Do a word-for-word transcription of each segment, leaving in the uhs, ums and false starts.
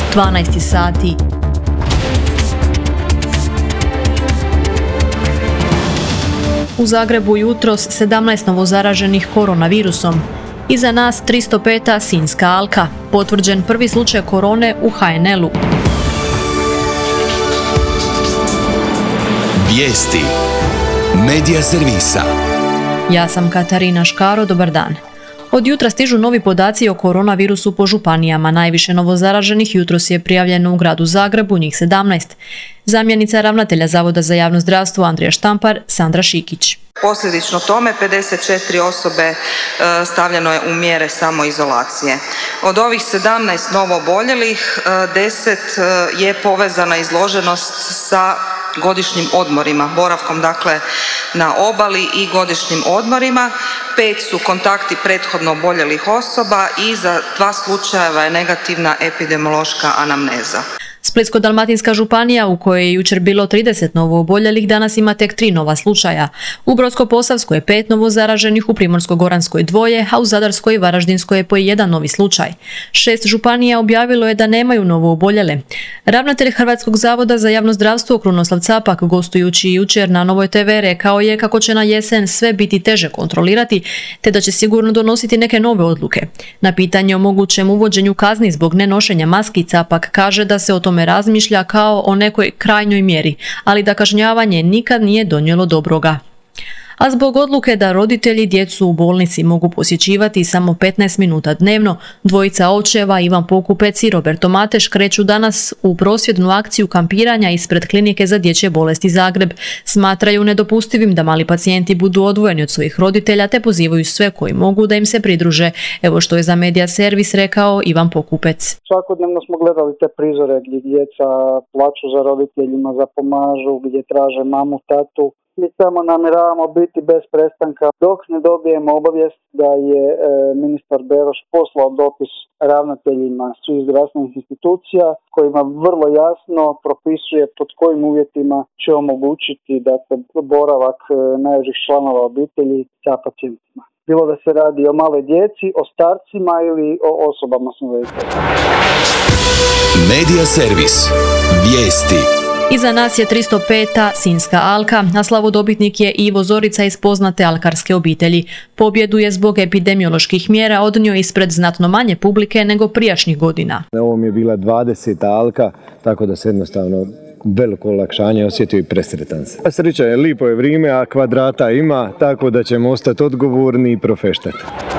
dvanaest sati. U Zagrebu jutros sedamnaest novozaraženih koronavirusom. Iza nas tristo peta Sinjska alka. Potvrđen prvi slučaj korone u ha en el-u. Vijesti Medija servisa. Ja sam Katarina Škaro, dobar dan. Od jutra stižu novi podaci o koronavirusu po županijama. Najviše novozaraženih jutros je prijavljeno u gradu Zagrebu, njih sedamnaest. Zamjenica ravnatelja Zavoda za javno zdravstvo Andrija Štampar, Sandra Šikić. Posljedično tome pedeset četiri osobe stavljeno je u mjere samoizolacije. Od ovih sedamnaest novooboljelih, deset je povezana izloženost sa godišnjim odmorima, boravkom dakle na obali i godišnjim odmorima. Pet su kontakti prethodno oboljelih osoba i za dva slučajeva je negativna epidemiološka anamneza. Splitsko-dalmatinska županija, u kojoj je jučer bilo trideset novooboljelih, danas ima tek tri nova slučaja. U Brodsko-posavskoj je pet novozaraženih, u Primorsko-goranskoj dvoje, a u Zadarskoj i Varaždinskoj je po jedan novi slučaj. Šest županija objavilo je da nemaju novooboljele. Ravnatelj Hrvatskog zavoda za javno zdravstvo Krunoslav Capak, gostujući jučer na Novoj te ve, rekao je kako će na jesen sve biti teže kontrolirati, te da će sigurno donositi neke nove odluke. Na pitanje o mogućem uvođenju kazni zbog nenošenja maski, Capak kaže da se o tome razmišlja kao o nekoj krajnjoj mjeri, ali da kažnjavanje nikad nije donijelo dobroga. A zbog odluke da roditelji djecu u bolnici mogu posjećivati samo petnaest minuta dnevno, dvojica očeva Ivan Pokupec i Roberto Mateš kreću danas u prosvjednu akciju kampiranja ispred Klinike za dječje bolesti Zagreb. Smatraju nedopustivim da mali pacijenti budu odvojeni od svojih roditelja, te pozivaju sve koji mogu da im se pridruže. Evo što je za Medija servis rekao Ivan Pokupec. Svakodnevno smo gledali te prizore gdje djeca plaču za roditeljima, zapomažu, gdje traže mamu, tatu. Mi samo namjeravamo biti bez prestanka dok ne dobijemo obavijest da je e, ministar Beroš poslao dopis ravnateljima svih zdravstvenih institucija kojima vrlo jasno propisuje pod kojim uvjetima će omogućiti dakle, boravak e, najužih članova obitelji sa pacijentima. Bilo da se radi o maloj djeci, o starcima ili o osobama s invaliditetom. Medija servis. Vijesti. Iza nas je tristo peta Sinjska alka, a slavodobitnik je Ivo Zorica iz poznate alkarske obitelji. Pobjedu je zbog epidemioloških mjera odnio ispred znatno manje publike nego prijašnjih godina. Ovo mi je bila dvadeseta alka, tako da se jednostavno veliko olakšanje osjetio i presretan se. Sreća je, lipo je vrijeme, a kvadrata ima, tako da ćemo ostati odgovorni i profeštati.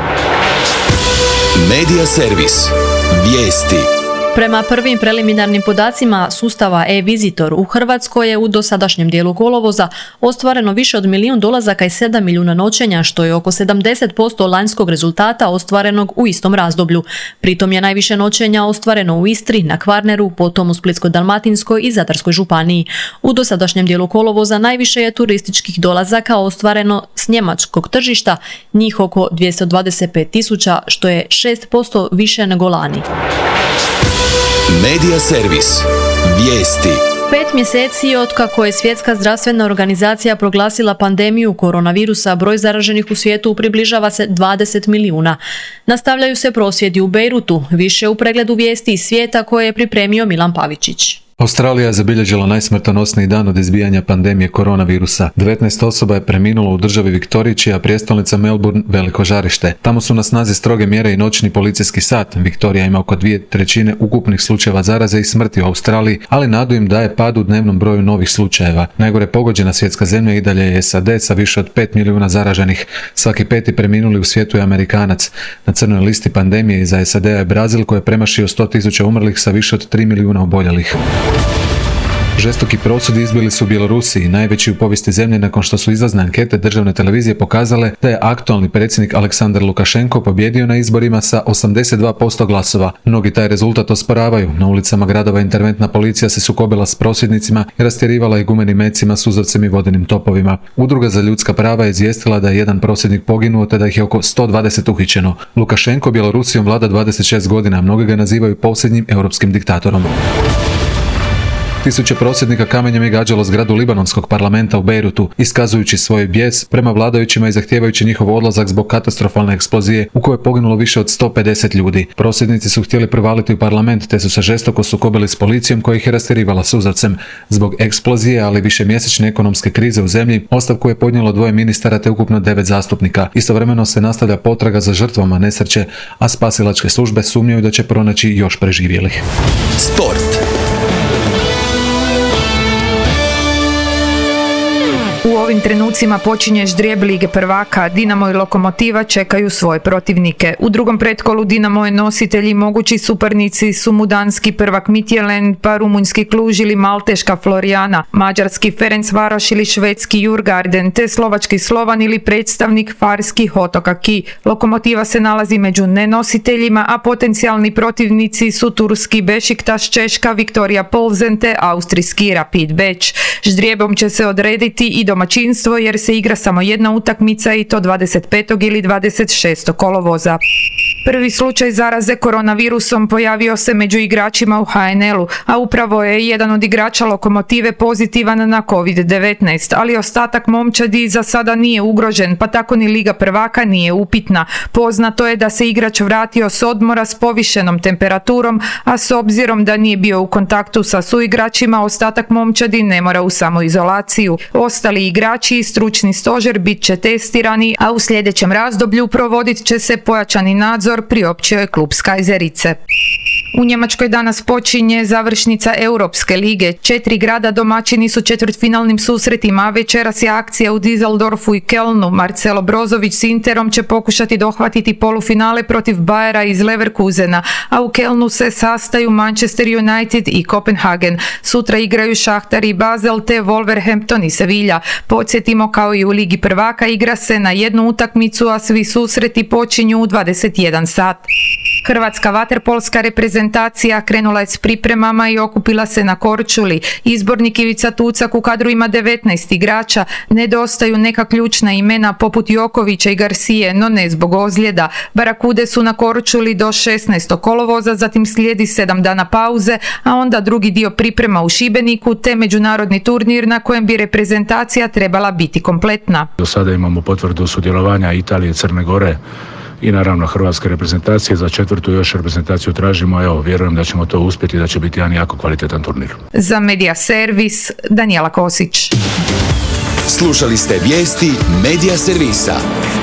Medija servis. Vijesti. Prema prvim preliminarnim podacima sustava e-Visitor u Hrvatskoj je u dosadašnjem dijelu kolovoza ostvareno više od milijun dolazaka i sedam milijuna noćenja, što je oko sedamdeset posto lanjskog rezultata ostvarenog u istom razdoblju. Pritom je najviše noćenja ostvareno u Istri, na Kvarneru, potom u Splitsko-dalmatinskoj i Zadarskoj županiji. U dosadašnjem dijelu kolovoza najviše je turističkih dolazaka ostvareno s njemačkog tržišta, njih oko dvjesto dvadeset pet tisuća, što je šest posto više nego lani. Medija servis. Vijesti. Pet mjeseci otkako je Svjetska zdravstvena organizacija proglasila pandemiju koronavirusa, broj zaraženih u svijetu približava se dvadeset milijuna. Nastavljaju se prosvjedi u Bejrutu, više u pregledu vijesti iz svijeta koje je pripremio Milan Pavičić. Australija je zabilježila najsmrtonosniji dan od izbijanja pandemije koronavirusa. devetnaest osoba je preminulo u državi Viktoriji, čija prijestolnica Melbourne veliko žarište. Tamo su na snazi stroge mjere i noćni policijski sat. Viktorija ima oko dvije trećine ukupnih slučajeva zaraze i smrti u Australiji, ali nadu im daje pad u dnevnom broju novih slučajeva. Najgore pogođena svjetska zemlja i dalje je es a de sa više od pet milijuna zaraženih. Svaki peti preminuli u svijetu je Amerikanac. Na crnoj listi pandemije iza es a de je Brazil, koji je premašio sto tisuća umrlih sa više od tri milijuna oboljelih. Žestoki prosvjedi izbili su u Bjelorusiji, najveći u povijesti zemlje, nakon što su izlazne ankete državne televizije pokazale da je aktualni predsjednik Aleksandar Lukašenko pobjedio na izborima sa osamdeset dva posto glasova. Mnogi taj rezultat osporavaju. Na ulicama gradova interventna policija se sukobila s prosvjednicima i rastjerivala ih gumenim mecima, suzavcem i vodenim topovima. Udruga za ljudska prava je izvijestila da je jedan prosvjednik poginuo te da ih je oko sto dvadeset uhićeno. Lukašenko Bjelorusijom vlada dvadeset šest godina, mnogi ga nazivaju posljednjim europskim diktatorom. Tisuće prosvjednika kamenjem je gađalo zgradu libanonskog parlamenta u Bejrutu, iskazujući svoj bijes prema vladajućima i zahtijevajući njihov odlazak zbog katastrofalne eksplozije u kojoj je poginulo više od sto pedeset ljudi. Prosvjednici su htjeli provaliti u parlament te su se žestoko sukobili s policijom koja ih je rastjerivala suzavcem. Zbog eksplozije, ali višemjesečne ekonomske krize u zemlji, ostavku je podnijelo dvoje ministara te ukupno devet zastupnika. Istovremeno se nastavlja potraga za žrtvama nesreće, a spasilačke službe sumnjaju da će pronaći još preživjelih. Sport. U ovim trenucima počinje ždrijeb Lige prvaka. Dinamo i Lokomotiva čekaju svoje protivnike. U drugom pretkolu Dinamo je nositelji, mogući suparnici su mu danski prvak Midtjylland, pa rumunjski Kluž ili malteška Florijana, mađarski Ferencvaroš ili švedski Djurgården, te slovački Slovan ili predstavnik farskih otoka Ki. Lokomotiva se nalazi među nenositeljima, a potencijalni protivnici su turski Bešiktaš, češka Viktoria Plzen te austrijski Rapid Beč. Ždrijebom će se odrediti i domaćinstvo jer se igra samo jedna utakmica i to dvadeset petog ili dvadeset šestog kolovoza. Prvi slučaj zaraze koronavirusom pojavio se među igračima u ha en el u, a upravo je jedan od igrača Lokomotive pozitivan na kovid devetnaest, ali ostatak momčadi za sada nije ugrožen, pa tako ni Liga prvaka nije upitna. Poznato je da se igrač vratio s odmora s povišenom temperaturom, a s obzirom da nije bio u kontaktu sa suigračima, ostatak momčadi ne mora u samoizolaciju. Ostali igrači i stručni stožer bit će testirani, a u sljedećem razdoblju provodit će se pojačani nadzor, priopćio je klub Skajzerice. U Njemačkoj danas počinje završnica Europske lige. Četiri grada domaćini su četvrtfinalnim susretima, a večeras je akcija u Düsseldorfu i Kölnu. Marcelo Brozović s Interom će pokušati dohvatiti polufinale protiv Bayera iz Leverkusena, a u Kölnu se sastaju Manchester United i Kopenhagen. Sutra igraju Šahtar i Basel te Wolverhampton i Sevilla. Podsjetimo, kao i u Ligi prvaka, igra se na jednu utakmicu, a svi susreti počinju u dvadeset jedan sat. Hrvatska vaterpolska reprezentacija krenula je s pripremama i okupila se na Korčuli. Izbornik Ivica Tucak u kadru ima devetnaest igrača, nedostaju neka ključna imena poput Jokovića i Garcije, no ne zbog ozljeda. Barakude su na Korčuli do šesnaestog kolovoza, zatim slijedi sedam dana pauze, a onda drugi dio priprema u Šibeniku te međunarodni turnir na kojem bi reprezentacija trebala biti kompletna. Do sada imamo potvrdu sudjelovanja Italije, Crne Gore i naravno hrvatske reprezentacije. Za četvrtu još reprezentaciju tražimo. Evo, vjerujem da ćemo to uspjeti i da će biti jedan jako kvalitetan turnir. Za Medija Servis, Danijela Kosić. Slušali ste vijesti Medija Servisa.